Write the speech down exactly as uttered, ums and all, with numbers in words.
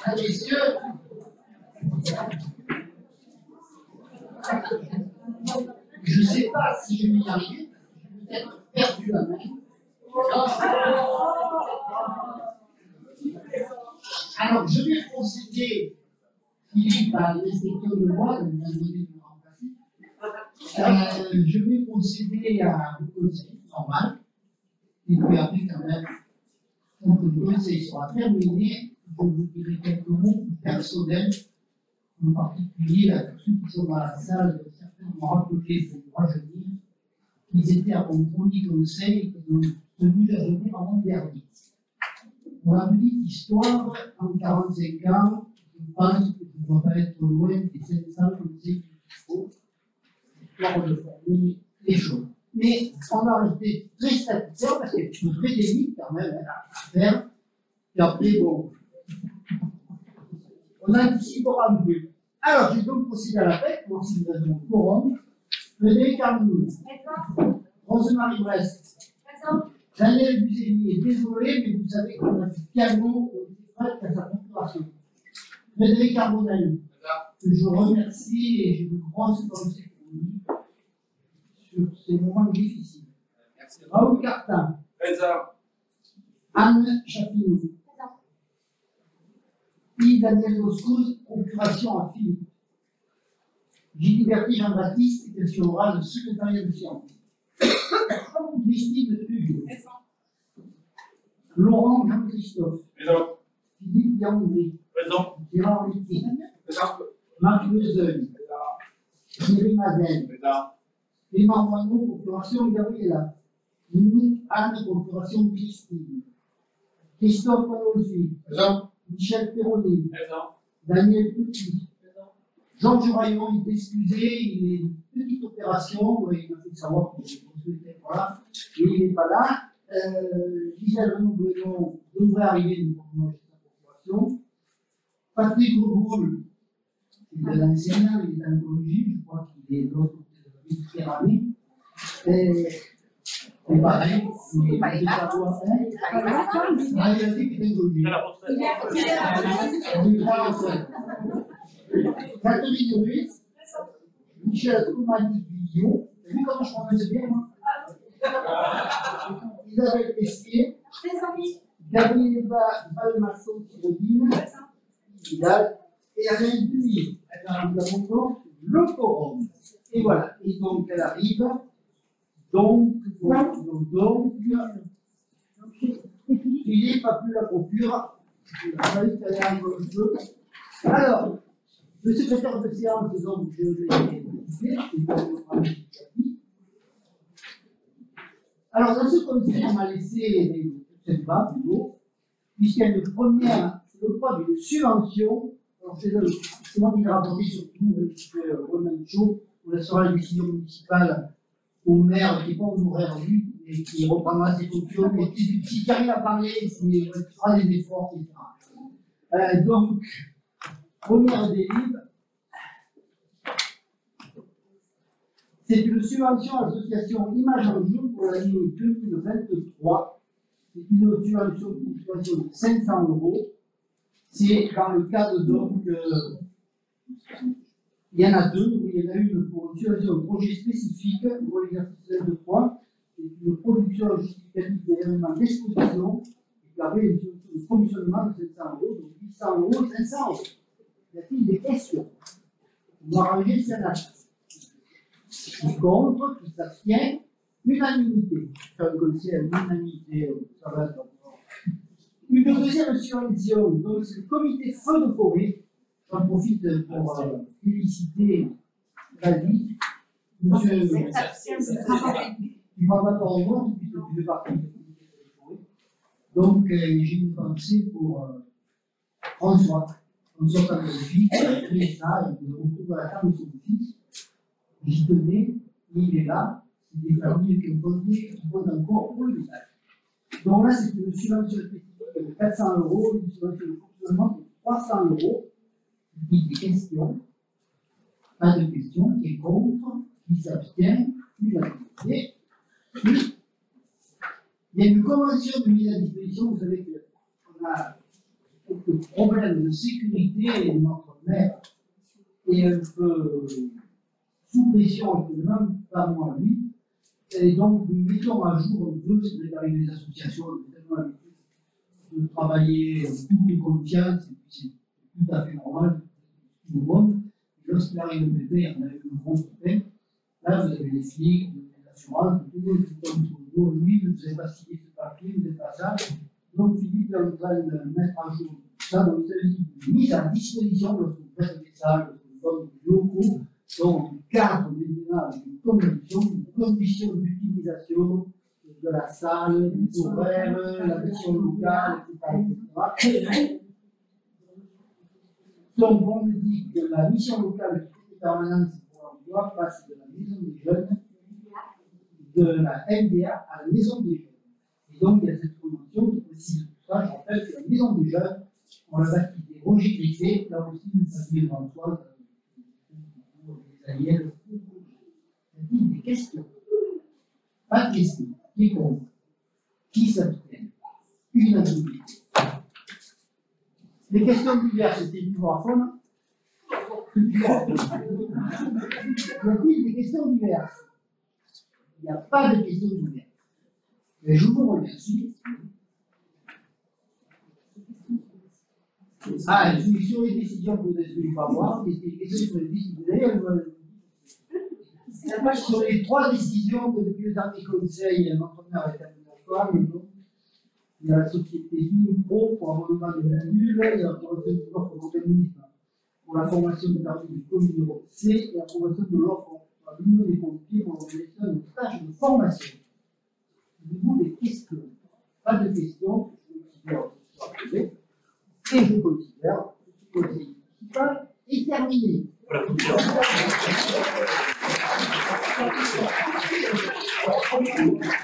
messieurs, je ne sais pas si je vais y arriver, je vais peut-être perdu la main. Alors, je vais procéder, Philippe a l'inspecteur de loi, donc vous avez donné le remplacer. Euh, je vais procéder à vous conseiller, normal. Et puis après, quand même, quand le conseil sera terminé, je vous dirai quelques mots personnels, en particulier à tous ceux qui sont dans la salle, certains m'ont rappelé, pour moi, je dis, qu'ils étaient à mon premier conseil et qu'ils ont tenu la journée en dernier. Pour la petite histoire, en quarante-cinq ans, je pense que je ne dois pas être loin des cinq cents conseils qu'il faut, histoire de former les choses. Mais on va rester très statutaire parce qu'il y a une vraie limite quand même à faire. Et après, bon, on anticipera un peu. Alors, je vais donc procéder à l'appel pour voir si vous avez mon quorum. Frédéric Arnoul. Rosemarie Brest. Daniel Buzéni est désolé, mais vous savez qu'on a du piano à sa procuration. Frédéric Arbonel, que je remercie et j'ai une grosse pensée pour lui sur ces moments difficiles. Merci. Raoul Cartin. Présent. Anne Chapineau. Présent. Yves Daniel Boscouz, procuration à Philippe. Gilles Berti Jean-Baptiste, qui assurera le secrétariat de sciences. Christine Hugues. Laurent Jean-Christophe. Présent. Philippe Yandry. Présent. Gérard Litti. Présent. Marc Lezeuil. Thierry Mazel. Présent. Clément Moineau, procuration Gabriela. Mimi Anne, procuration Christine. Christophe Panolfi. Présent. Michel Perronnet. Présent. Daniel Petit. Présent. Georges Rayon est excusé, il est une petite opération, il m'a fait savoir que je souhaitais, voilà, et il n'est pas là. Euh, Gisèle Renaud-Brenon devrait arriver une fois chez sa procuration. Patrick Reboul, c'est de l'enseignant, il est en écologie, je crois qu'il est de l'autre côté de la Méditerranée. C'est pareil, mais pas les vacances. Ah, il a dit qu'il était écologie. Il est à la retraite. Catherine Ruiz, Michel Coumani-Guillot, vous avez vu comment je prononce bien, moi? Isabelle Tessier, Gabriel Valmasson-Tirodine, Vidal, et Alain Duy. Nous avons donc le quorum. Et voilà, et donc elle arrive, donc, donc, donc, donc, Philippe a plus la procure, il a fallu qu'elle arrive un peu. Alors, le secrétaire de séance, donc, je vais alors, dans ce conseil, on m'a laissé cette bas plutôt, puisqu'il y a une première, c'est le droit d'une subvention. Alors, c'est moi qui l'ai rapporté surtout, M. Romain Chaud, on laissera la décision municipale au maire qui n'est pas honoraire lui, mais qui reprendra ses fonctions. Mais si Karine a parlé, il fera des efforts, et cetera. Euh, donc, première dérive, c'est une subvention à l'association Image en Jour pour l'année deux mille vingt-trois. C'est une subvention, une subvention de cinq cents euros. C'est dans le cadre donc, euh, il y en a deux, où il y en a une pour une subvention de projet spécifique pour l'exercice vingt-trois. C'est une production justificative d'événements d'exposition. Et puis après, une subvention de commissionnement de sept cents euros, donc huit cents euros, cinq cents euros. Y a-t-il des questions? On va ranger le Sénat. Qui contre, qui s'abstient, unanimité. Faire un conseil à l'unanimité, ça va être encore. Une deuxième subvention, donc c'est le comité feu de forêt. J'en profite pour euh, féliciter David. Monsieur, il ne va pas par moi, puisque tu fais partie du comité feu de forêt. Donc, euh, j'ai une pensée pour euh, François. François Panolfi, qui a créé ça, et nous retrouve à la table de son fils. J'y tenais, il est là, c'est des familles qui ont voté, qui votent encore pour le message. Donc là, c'est une subvention spécifique de quatre cents euros, une subvention de fonctionnement de trois cents euros. Il y a des questions, pas de questions, qui est contre, qui s'abstient, unanimité. Puis, il y a une convention de mise à disposition, vous savez qu'on a quelques le problème de sécurité de notre maire est un peu sous pression actuellement, pas moi lui. Et donc, nous mettons à jour un peu, c'est vrai qu'avec les associations, on a tellement l'habitude de travailler tout de confiance, et puis c'est tout à fait normal, tout le monde. Lorsqu'il arrive un pépin, on a eu le gros pépin, là vous avez les flics, les assurances, tout le monde qui tombe sur le dos, lui, vous n'avez pas signé ce papier, vous n'avez pas ça. Donc Philippe est en train de mettre à jour tout ça, donc il s'agit d'une mise à disposition lorsqu'on prête des salles, lorsqu'on donne des locaux, donc un cadre maintenant avec une condition, une condition d'utilisation de la salle, des horaires, la mission locale, et cetera, et cetera. Donc on me dit que la mission locale qui est permanente pour l'emploi passe de la maison des jeunes, de la M D A à la maison des jeunes. Et donc il y a cette convention qui précise tout ça. Je rappelle que la maison des jeunes, on l'a baptisée Roger Griffet, là aussi une famille Françoise, des alliés, des questions. Pas de questions. Qui est contre? Qui s'abstient? Unanimité. Les questions diverses, c'était du Vodafone. Y a-t-il des questions diverses? Il n'y a pas de questions diverses. Mais je vous remercie. Ah, sur les décisions que vous ne devez pas voir, les questions sur les décisions, sur les trois décisions que depuis le dernier conseil, notre maire est d'accord, il y a la société Vinipro pour abonnement de la nulle, il y a l'approbation de l'offre d'organisme pour la formation de partie du commune C et l'approbation de l'offre pour l'union des pompiers pour l'organisation de stage de formation. Avez-vous des questions? Pas de questions, je considère que ce soit et je considère que le conseil municipal est terminé. Voilà.